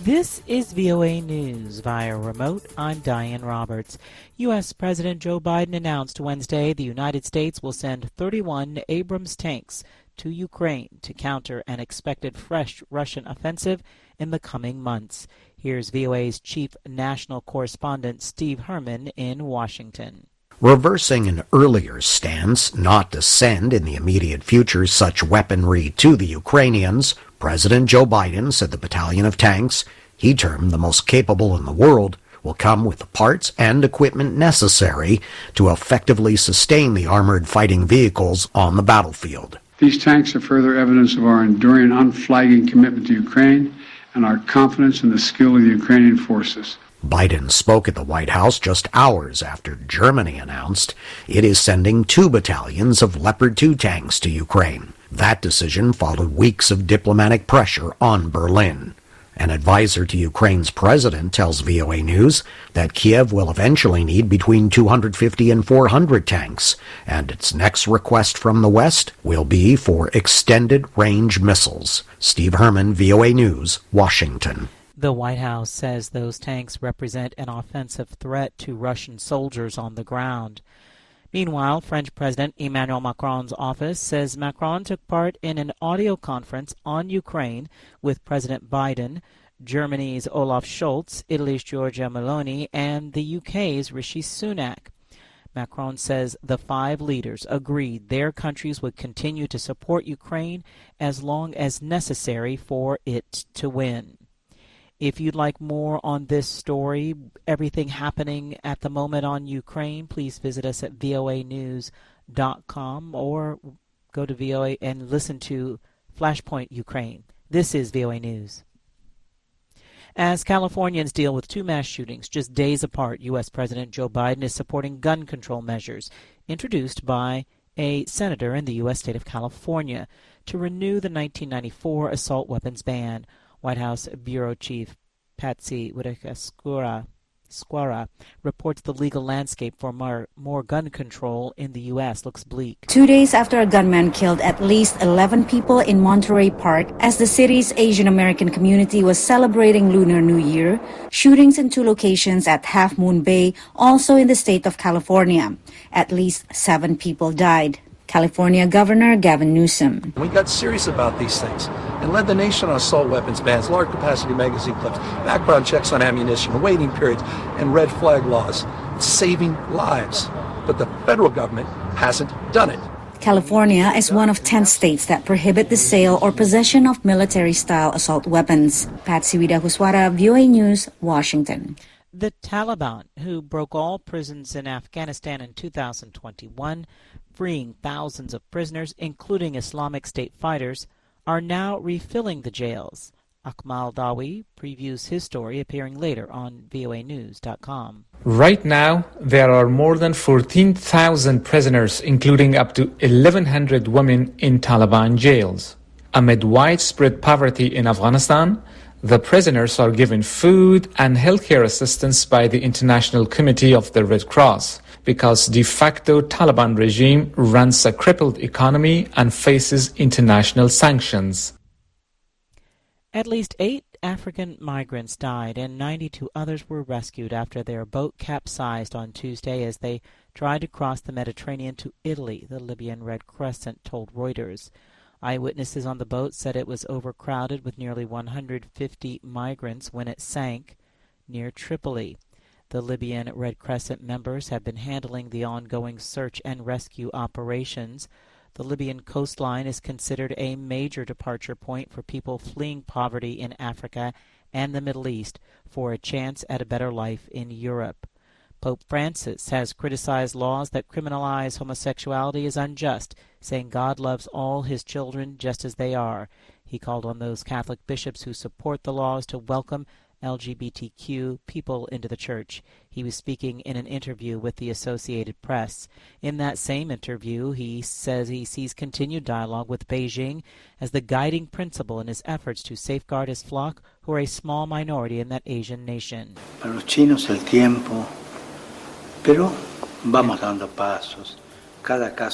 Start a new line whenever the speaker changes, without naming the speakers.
This is VOA News via remote. I'm Diane Roberts. U.S. President Joe Biden announced Wednesday the United States will send 31 Abrams tanks to Ukraine to counter an expected fresh Russian offensive in the coming months. Here's VOA's chief national correspondent Steve Herman in Washington.
Reversing an earlier stance not to send in the immediate future such weaponry to the Ukrainians, President Joe Biden said the battalion of tanks, he termed the most capable in the world, will come with the parts and equipment necessary to effectively sustain the armored fighting vehicles on the battlefield.
These tanks are further evidence of our enduring, unflagging commitment to Ukraine and our confidence in the skill of the Ukrainian forces.
Biden spoke at the White House just hours after Germany announced it is sending 2 battalions of Leopard 2 tanks to Ukraine. That decision followed weeks of diplomatic pressure on Berlin. An advisor to Ukraine's president tells VOA News that Kiev will eventually need between 250 and 400 tanks, and its next request from the West will be for extended-range missiles. Steve Herman, VOA News, Washington.
The White House says those tanks represent an offensive threat to Russian soldiers on the ground. Meanwhile, French President Emmanuel Macron's office says Macron took part in an audio conference on Ukraine with President Biden, Germany's Olaf Scholz, Italy's Giorgia Meloni, and the UK's Rishi Sunak. Macron says the 5 leaders agreed their countries would continue to support Ukraine as long as necessary for it to win. If you'd like more on this story, everything happening at the moment on Ukraine, please visit us at voanews.com or go to VOA and listen to Flashpoint Ukraine. This is VOA News. As Californians deal with 2 mass shootings just days apart, U.S. President Joe Biden is supporting gun control measures introduced by a senator in the U.S. state of California to renew the 1994 assault weapons ban. White House Bureau Chief Patsy Widakuswara reports the legal landscape for more gun control in the U.S. looks bleak.
2 days after a gunman killed at least 11 people in Monterey Park as the city's Asian American community was celebrating Lunar New Year, shootings in 2 locations at Half Moon Bay, also in the state of California. At least 7 people died. California Governor Gavin Newsom.
We got serious about these things and led the nation on assault weapons bans, large capacity magazine clips, background checks on ammunition, waiting periods, and red flag laws. It's saving lives. But the federal government hasn't done it.
California is one of 10 states that prohibit the sale or possession of military-style assault weapons. Patsy Widakuswara, VOA News, Washington.
The Taliban, who broke all prisons in Afghanistan in 2021, freeing thousands of prisoners, including Islamic State fighters, are now refilling the jails. Akmal Dawi previews his story, appearing later on voanews.com.
Right now, there are more than 14,000 prisoners, including up to 1,100 women in Taliban jails. Amid widespread poverty in Afghanistan, the prisoners are given food and healthcare assistance by the International Committee of the Red Cross, because de facto Taliban regime runs a crippled economy and faces international sanctions.
At least 8 African migrants died and 92 others were rescued after their boat capsized on Tuesday as they tried to cross the Mediterranean to Italy, the Libyan Red Crescent told Reuters. Eyewitnesses on the boat said it was overcrowded with nearly 150 migrants when it sank near Tripoli. The Libyan Red Crescent members have been handling the ongoing search and rescue operations. The Libyan coastline is considered a major departure point for people fleeing poverty in Africa and the Middle East for a chance at a better life in Europe. Pope Francis has criticized laws that criminalize homosexuality as unjust, saying God loves all his children just as they are. He called on those Catholic bishops who support the laws to welcome LGBTQ people into the church. He was speaking in an interview with the Associated Press. In that same interview, he says he sees continued dialogue with Beijing as the guiding principle in his efforts to safeguard his flock, who are a small minority in that Asian nation.
Para los chinos el tiempo, pero vamos dando pasos. Cada caso